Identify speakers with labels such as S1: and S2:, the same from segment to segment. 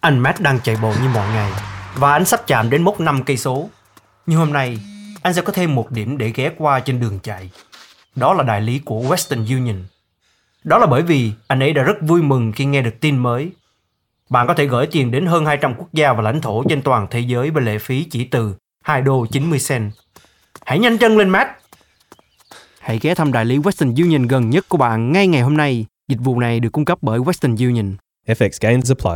S1: Anh Matt đang chạy bộ như mọi ngày và anh sắp chạm đến mốc 5 cây số. Nhưng hôm nay, anh sẽ có thêm một điểm để ghé qua trên đường chạy. Đó là đại lý của Western Union. Đó là bởi vì anh ấy đã rất vui mừng khi nghe được tin mới. Bạn có thể gửi tiền đến hơn 200 quốc gia và lãnh thổ trên toàn thế giới với lệ phí chỉ từ $2.90. Hãy nhanh chân lên, Matt! Hãy ghé thăm đại lý Western Union gần nhất của bạn ngay ngày hôm nay. Dịch vụ này được cung cấp bởi Western Union.
S2: FX gains apply.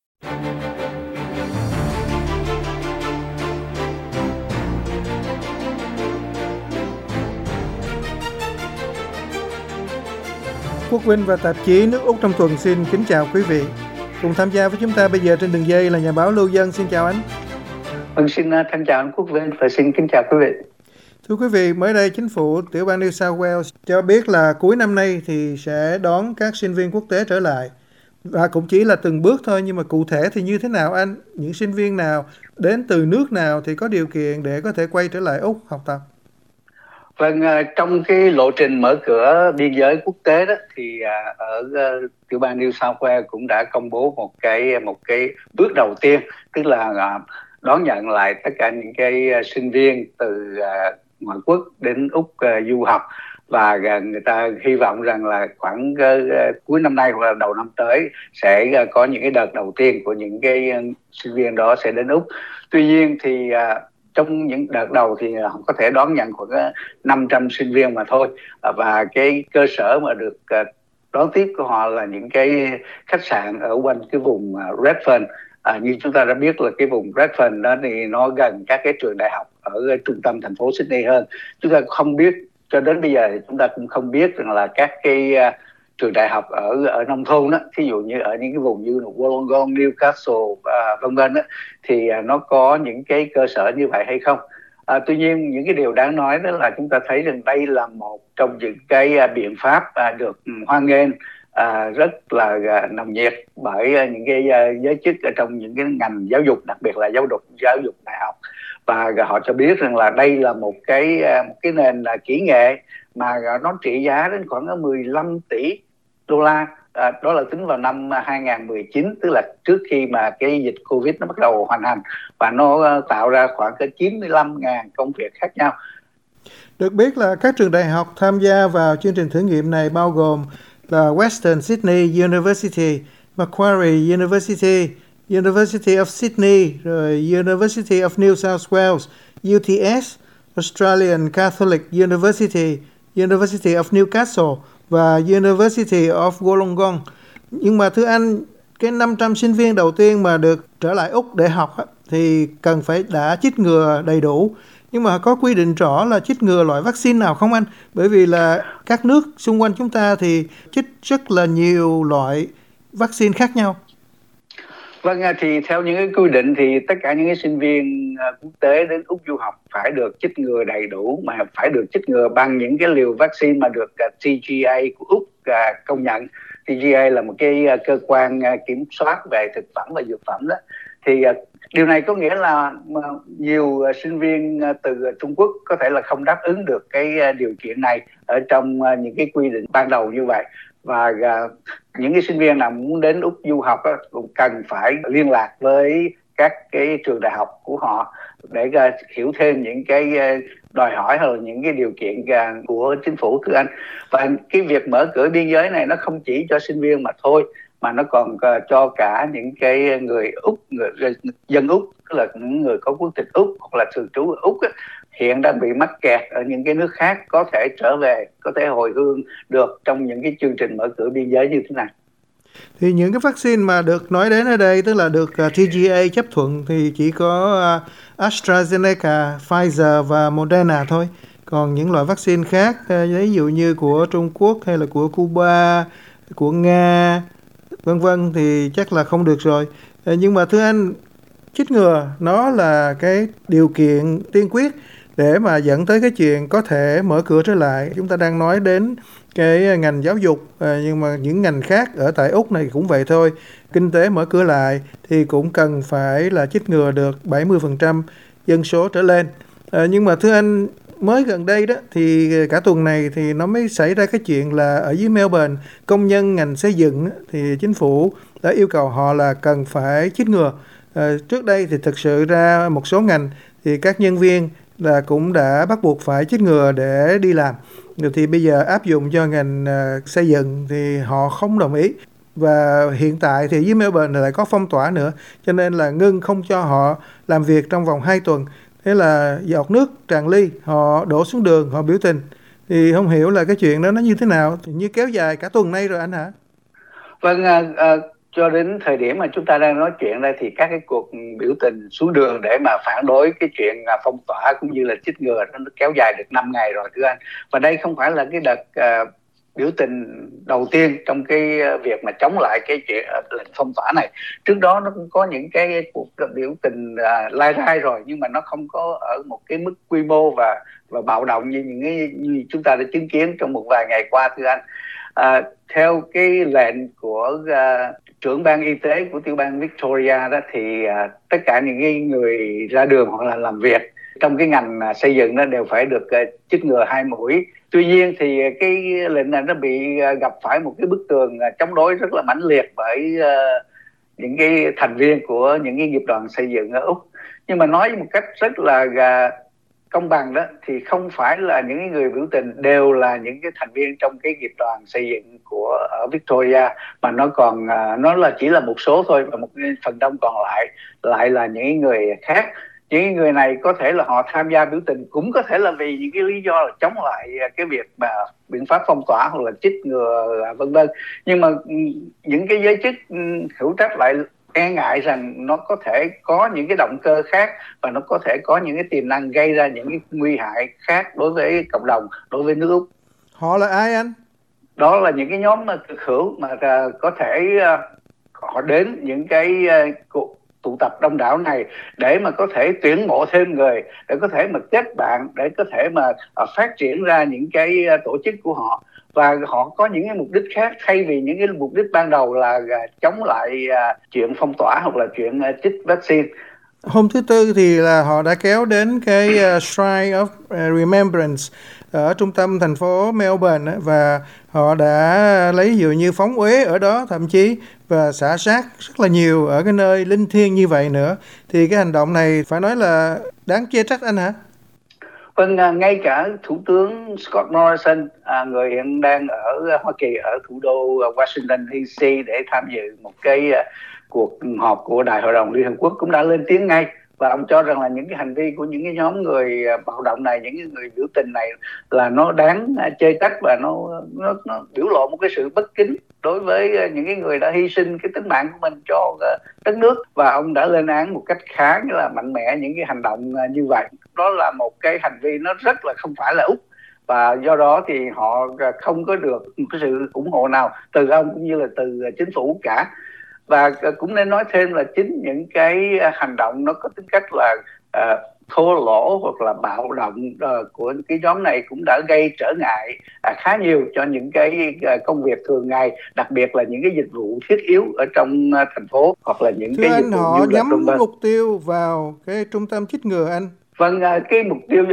S3: Quốc Vinh và tạp chí Nước Úc trong tuần xin kính chào quý vị. Cùng tham gia với chúng ta bây giờ trên đường dây là nhà báo Lưu Dân. Xin chào anh.
S4: Xin thân chào anh Quốc Vinh và xin kính chào quý vị.
S3: Thưa quý vị, mới đây chính phủ tiểu bang New South Wales cho biết là cuối năm nay thì sẽ đón các sinh viên quốc tế trở lại. Và cũng chỉ là từng bước thôi, nhưng mà cụ thể thì như thế nào anh? Những sinh viên nào, đến từ nước nào thì có điều kiện để có thể quay trở lại Úc học tập?
S4: Vâng, trong cái lộ trình mở cửa biên giới quốc tế đó thì ở tiểu bang New South Wales cũng đã công bố một cái bước đầu tiên, tức là đón nhận lại tất cả những cái sinh viên từ ngoại quốc đến Úc du học, và người ta hy vọng rằng là khoảng cuối năm nay hoặc là đầu năm tới sẽ có những cái đợt đầu tiên của những cái sinh viên đó sẽ đến Úc. Tuy nhiên thì trong những đợt đầu thì họ có thể đón nhận khoảng 500 sinh viên mà thôi, và cái cơ sở mà được đón tiếp của họ là những cái khách sạn ở quanh cái vùng Redfern. Như chúng ta đã biết là cái vùng Redfern đó thì nó gần các cái trường đại học ở trung tâm thành phố Sydney hơn. Chúng ta không biết, cho đến bây giờ thì chúng ta cũng không biết rằng là các cái trường đại học ở nông thôn đó, thí dụ như ở những cái vùng như Wollongong, Newcastle vân vân đó, thì nó có những cái cơ sở như vậy hay không. Tuy nhiên những cái điều đáng nói đó là chúng ta thấy rằng đây là một trong những cái biện pháp được hoan nghênh rất là nồng nhiệt bởi những cái giới chức ở trong những cái ngành giáo dục, đặc biệt là giáo dục đại học, và họ cho biết rằng là đây là một cái nền kỹ nghệ mà nó trị giá đến khoảng 15 tỷ đô la. Đó là tính vào năm 2019, tức là trước khi mà cái dịch Covid nó bắt đầu hoành hành, và nó tạo ra khoảng 95.000 công việc khác nhau.
S3: Được biết là các trường đại học tham gia vào chương trình thử nghiệm này bao gồm là Western Sydney University, Macquarie University, University of Sydney, rồi University of New South Wales, UTS, Australian Catholic University, University of Newcastle và University of Wollongong. Nhưng mà thưa anh, cái 500 sinh viên đầu tiên mà được trở lại Úc để học thì cần phải đã chích ngừa đầy đủ. Nhưng mà có quy định rõ là chích ngừa loại vaccine nào không anh? Bởi vì là các nước xung quanh chúng ta thì chích rất là nhiều loại vaccine khác nhau.
S4: Vâng, thì theo những cái quy định thì tất cả những cái sinh viên quốc tế đến Úc du học phải được chích ngừa đầy đủ, mà phải được chích ngừa bằng những cái liều vaccine mà được TGA của Úc công nhận. TGA là một cái cơ quan kiểm soát về thực phẩm và dược phẩm đó. Thì điều này có nghĩa là nhiều sinh viên từ Trung Quốc có thể là không đáp ứng được cái điều kiện này ở trong những cái quy định ban đầu như vậy. Và những cái sinh viên nào muốn đến Úc du học cũng cần phải liên lạc với các cái trường đại học của họ để hiểu thêm những cái đòi hỏi hay là những cái điều kiện của chính phủ, thưa anh. Và cái việc mở cửa biên giới này nó không chỉ cho sinh viên mà thôi, mà nó còn cho cả những cái người Úc, dân Úc, tức là những người có quốc tịch Úc hoặc là thường trú ở Úc hiện đang bị mắc kẹt ở những cái nước khác có thể trở về, có thể hồi hương được trong những cái chương trình mở cửa biên giới như thế này.
S3: Thì những cái vaccine mà được nói đến ở đây, tức là được TGA chấp thuận, thì chỉ có AstraZeneca, Pfizer và Moderna thôi. Còn những loại vaccine khác, ví dụ như của Trung Quốc hay là của Cuba, của Nga, vân vân, thì chắc là không được rồi. Nhưng mà thưa anh, chích ngừa nó là cái điều kiện tiên quyết để mà dẫn tới cái chuyện có thể mở cửa trở lại. Chúng ta đang nói đến cái ngành giáo dục, nhưng mà những ngành khác ở tại Úc này cũng vậy thôi. Kinh tế mở cửa lại thì cũng cần phải là chích ngừa được 70% dân số trở lên. Nhưng mà thưa anh, mới gần đây đó thì cả tuần này thì nó mới xảy ra cái chuyện là ở dưới Melbourne, công nhân ngành xây dựng thì chính phủ đã yêu cầu họ là cần phải chích ngừa. Trước đây thì thực sự ra một số ngành thì các nhân viên là cũng đã bắt buộc phải chích ngừa để đi làm. Rồi thì bây giờ áp dụng cho ngành xây dựng thì họ không đồng ý. Và hiện tại thì với Melbourne lại có phong tỏa nữa, cho nên là ngưng không cho họ làm việc trong vòng 2 tuần. Thế là giọt nước tràn ly, họ đổ xuống đường, họ biểu tình. Thì không hiểu là cái chuyện đó nó như thế nào, như kéo dài cả tuần nay rồi anh hả?
S4: Vâng, cho đến thời điểm mà chúng ta đang nói chuyện đây thì các cái cuộc biểu tình xuống đường để mà phản đối cái chuyện phong tỏa cũng như là chích ngừa nó kéo dài được 5 ngày rồi thưa anh. Và đây không phải là cái đợt biểu tình đầu tiên trong cái việc mà chống lại cái chuyện lệnh phong tỏa này. Trước đó nó cũng có những cái cuộc biểu tình lai rai rồi, nhưng mà nó không có ở một cái mức quy mô và bạo động như những cái như chúng ta đã chứng kiến trong một vài ngày qua thưa anh. Theo cái lệnh của trưởng ban y tế của tiểu bang Victoria đó thì tất cả những người ra đường hoặc là làm việc trong cái ngành xây dựng đó đều phải được chích ngừa 2 mũi. Tuy nhiên thì cái lệnh này nó bị gặp phải một cái bức tường chống đối rất là mãnh liệt bởi những cái thành viên của những cái nghiệp đoàn xây dựng ở Úc. Nhưng mà nói một cách rất là công bằng đó thì không phải là những người biểu tình đều là những cái thành viên trong cái nghiệp đoàn xây dựng của ở Victoria, mà nó còn nó là chỉ là một số thôi, và một phần đông còn lại là những người khác. Những người này có thể là họ tham gia biểu tình, cũng có thể là vì những cái lý do là chống lại cái việc mà biện pháp phong tỏa hoặc là chích ngừa vân vân. Nhưng mà những cái giới chức hữu trách lại e ngại rằng nó có thể có những cái động cơ khác và nó có thể có những cái tiềm năng gây ra những cái nguy hại khác đối với cộng đồng, đối với nước Úc.
S3: Họ là ai anh?
S4: Đó là những cái nhóm cực hữu mà có thể họ đến những cái cuộc tụ tập đông đảo này để mà có thể tuyển mộ thêm người, để có thể mà kết bạn, để có thể mà phát triển ra những cái tổ chức của họ. Và họ có những cái mục đích khác thay vì những cái mục đích ban đầu là chống lại chuyện phong tỏa hoặc là chuyện chích vaccine.
S3: Hôm thứ Tư thì là họ đã kéo đến cái Shrine of Remembrance ở trung tâm thành phố Melbourne và họ đã lấy ví dụ như phóng uế ở đó thậm chí và xả rác rất là nhiều ở cái nơi linh thiêng như vậy nữa. Thì cái hành động này phải nói là đáng chê trách anh hả?
S4: Vâng, ngay cả Thủ tướng Scott Morrison, người hiện đang ở Hoa Kỳ, ở thủ đô Washington DC để tham dự một cái cuộc họp của Đại hội đồng Liên Hợp Quốc cũng đã lên tiếng ngay. Và ông cho rằng là những cái hành vi của những cái nhóm người bạo động này, những cái người biểu tình này là nó đáng chê trách và nó biểu lộ một cái sự bất kính đối với những cái người đã hy sinh cái tính mạng của mình cho đất nước. Và ông đã lên án một cách khá là mạnh mẽ những cái hành động như vậy. Đó là một cái hành vi nó rất là không phải là Úc, và do đó thì họ không có được một cái sự ủng hộ nào từ ông cũng như là từ chính phủ cả. Và cũng nên nói thêm là chính những cái hành động nó có tính cách là thô lỗ hoặc là bạo động của cái nhóm này cũng đã gây trở ngại khá nhiều cho những cái công việc thường ngày, đặc biệt là những cái dịch vụ thiết yếu ở trong thành phố hoặc là những cái dịch vụ
S3: họ
S4: du lịch.
S3: nhắm mục tiêu vào cái trung tâm chích ngừa anh.
S4: Vâng, cái mục tiêu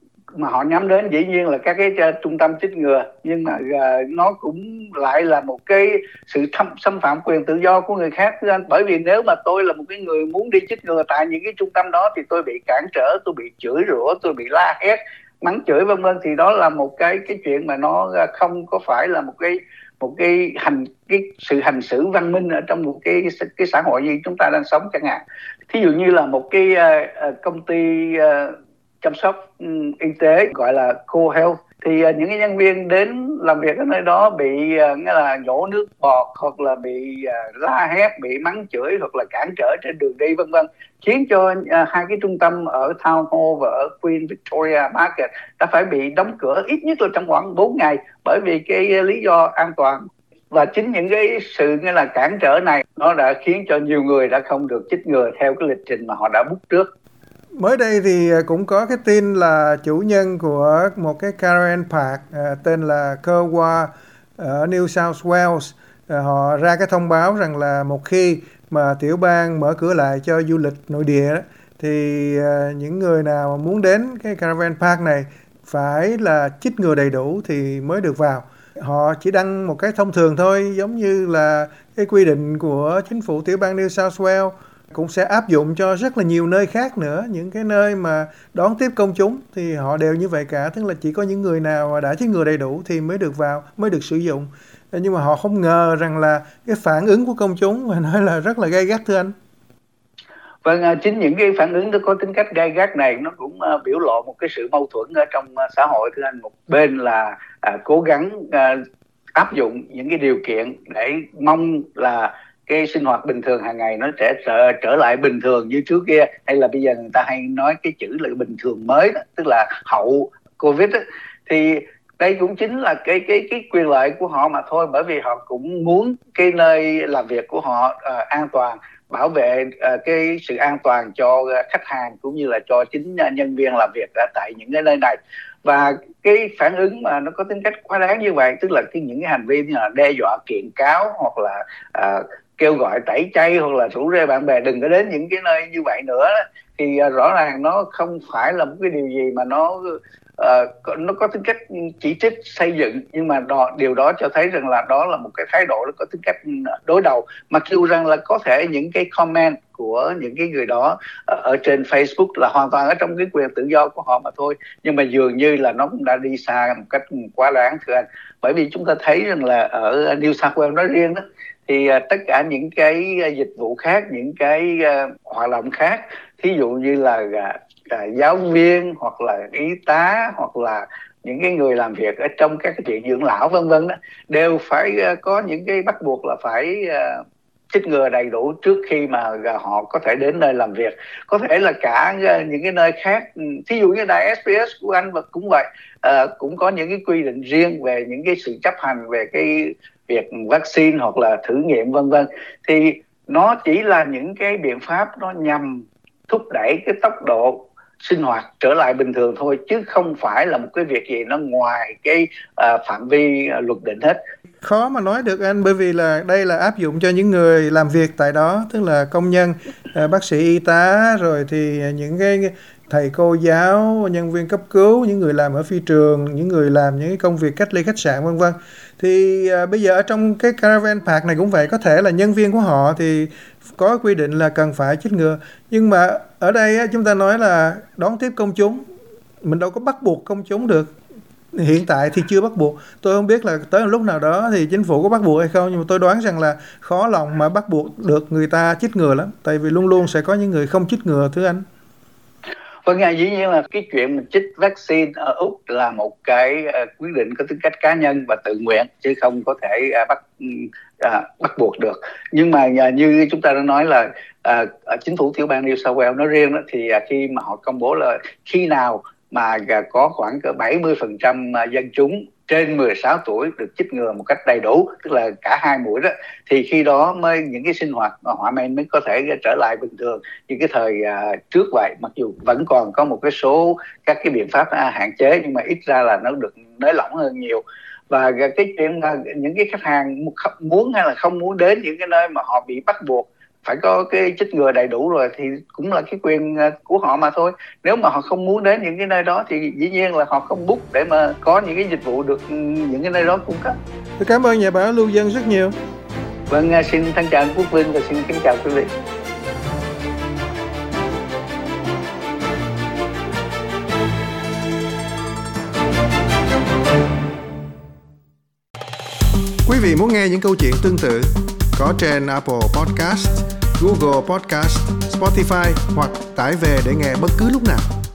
S4: mà họ nhắm đến dĩ nhiên là các cái trung tâm chích ngừa, nhưng mà nó cũng lại là một cái sự xâm phạm quyền tự do của người khác. Bởi vì nếu mà tôi là một cái người muốn đi chích ngừa tại những cái trung tâm đó thì tôi bị cản trở, tôi bị chửi rủa, tôi bị la hét, mắng chửi vân vân, thì đó là một cái chuyện mà nó không có phải là một cái sự hành xử văn minh ở trong một cái xã hội như chúng ta đang sống chẳng hạn. Thí dụ như là một cái công ty chăm sóc y tế gọi là Co-Health, thì những cái nhân viên đến làm việc ở nơi đó bị nghĩa là nhổ nước bọt hoặc là bị la hét, bị mắng chửi hoặc là cản trở trên đường đi vân vân, khiến cho hai cái trung tâm ở Town Hall và ở Queen Victoria Market đã phải bị đóng cửa ít nhất là trong khoảng 4 ngày bởi vì cái lý do an toàn. Và chính những cái sự nghĩa là cản trở này nó đã khiến cho nhiều người đã không được chích ngừa theo cái lịch trình mà họ đã book trước.
S3: Mới đây thì cũng có cái tin là chủ nhân của một cái caravan park tên là Kerwa ở New South Wales, họ ra cái thông báo rằng là một khi mà tiểu bang mở cửa lại cho du lịch nội địa đó, thì những người nào mà muốn đến cái caravan park này phải là chích ngừa đầy đủ thì mới được vào. Họ chỉ đăng một cái thông thường thôi, giống như là cái quy định của chính phủ tiểu bang New South Wales cũng sẽ áp dụng cho rất là nhiều nơi khác nữa. Những cái nơi mà đón tiếp công chúng thì họ đều như vậy cả, tức là chỉ có những người nào đã chích ngừa đầy đủ thì mới được vào, mới được sử dụng. Nhưng mà họ không ngờ rằng là cái phản ứng của công chúng mà nói là rất là gay gắt, thưa anh.
S4: Vâng, chính những cái phản ứng nó có tính cách gay gắt này nó cũng biểu lộ một cái sự mâu thuẫn ở trong xã hội, thưa anh. Một bên là cố gắng áp dụng những cái điều kiện để mong là cái sinh hoạt bình thường hàng ngày nó sẽ trở lại bình thường như trước kia, hay là bây giờ người ta hay nói cái chữ là bình thường mới đó, tức là hậu Covid đó. Thì đây cũng chính là cái quyền lợi của họ mà thôi, bởi vì họ cũng muốn cái nơi làm việc của họ an toàn, bảo vệ cái sự an toàn cho khách hàng cũng như là cho chính nhân viên làm việc tại những cái nơi này. Và cái phản ứng mà nó có tính cách quá đáng như vậy, tức là những cái hành vi như là đe dọa kiện cáo, hoặc là kêu gọi tẩy chay, hoặc là rủ rê bạn bè đừng có đến những cái nơi như vậy nữa, thì rõ ràng nó không phải là một cái điều gì mà nó có tính cách chỉ trích xây dựng, nhưng mà điều đó cho thấy rằng là đó là một cái thái độ nó có tính cách đối đầu. Mặc dù rằng là có thể những cái comment của những cái người đó ở trên Facebook là hoàn toàn ở trong cái quyền tự do của họ mà thôi, nhưng mà dường như là nó cũng đã đi xa một cách quá đáng, thưa anh. Bởi vì chúng ta thấy rằng là ở New South Wales nói riêng đó, thì tất cả những cái dịch vụ khác, những cái hoạt động khác, thí dụ như là giáo viên, hoặc là y tá, hoặc là những cái người làm việc ở trong các cái viện dưỡng lão vân vân đó, đều phải có những cái bắt buộc là phải chích ngừa đầy đủ trước khi mà họ có thể đến nơi làm việc. Có thể là cả những cái nơi khác, thí dụ như đài SBS của anh cũng vậy, cũng có những cái quy định riêng về những cái sự chấp hành về cái việc vaccine hoặc là thử nghiệm vân vân. Thì nó chỉ là những cái biện pháp nó nhằm thúc đẩy cái tốc độ sinh hoạt trở lại bình thường thôi, chứ không phải là một cái việc gì nó ngoài cái phạm vi luật định hết.
S3: Khó mà nói được anh, bởi vì là đây là áp dụng cho những người làm việc tại đó, tức là công nhân, bác sĩ, y tá, rồi thì những cái thầy cô giáo, nhân viên cấp cứu, những người làm ở phi trường, những người làm những cái công việc cách ly khách sạn vân vân. Thì bây giờ ở trong cái caravan park này cũng vậy, có thể là nhân viên của họ thì có quy định là cần phải chích ngừa, nhưng mà ở đây chúng ta nói là đón tiếp công chúng, mình đâu có bắt buộc công chúng được. Hiện tại thì chưa bắt buộc, tôi không biết là tới một lúc nào đó thì chính phủ có bắt buộc hay không, nhưng mà tôi đoán rằng là khó lòng mà bắt buộc được người ta chích ngừa lắm, tại vì luôn luôn sẽ có những người không chích ngừa, thưa anh.
S4: Vâng, dĩ nhiên là cái chuyện mình chích vaccine ở Úc là một cái quyết định có tính cách cá nhân và tự nguyện, chứ không có thể bắt buộc được. Nhưng mà như chúng ta đã nói là chính phủ tiểu bang New South Wales nói riêng đó, thì khi mà họ công bố là khi nào mà có khoảng cỡ 70% dân chúng trên 16 tuổi được chích ngừa một cách đầy đủ, tức là cả 2 mũi đó, thì khi đó mới những cái sinh hoạt họa men mới có thể trở lại bình thường như cái thời trước vậy. Mặc dù vẫn còn có một cái số các cái biện pháp hạn chế, nhưng mà ít ra là nó được nới lỏng hơn nhiều. Và cái chuyện những cái khách hàng muốn hay là không muốn đến những cái nơi mà họ bị bắt buộc phải có cái chích ngừa đầy đủ rồi thì cũng là cái quyền của họ mà thôi. Nếu mà họ không muốn đến những cái nơi đó thì dĩ nhiên là họ không book để mà có những cái dịch vụ được những cái nơi đó cung cấp.
S3: Tôi cảm ơn nhà báo Lưu Dân rất nhiều.
S4: Vâng, xin thân chào anh Quốc Vinh và xin kính chào quý vị.
S3: Quý vị muốn nghe những câu chuyện tương tự có trên Apple Podcast, Google Podcast, Spotify hoặc tải về để nghe bất cứ lúc nào.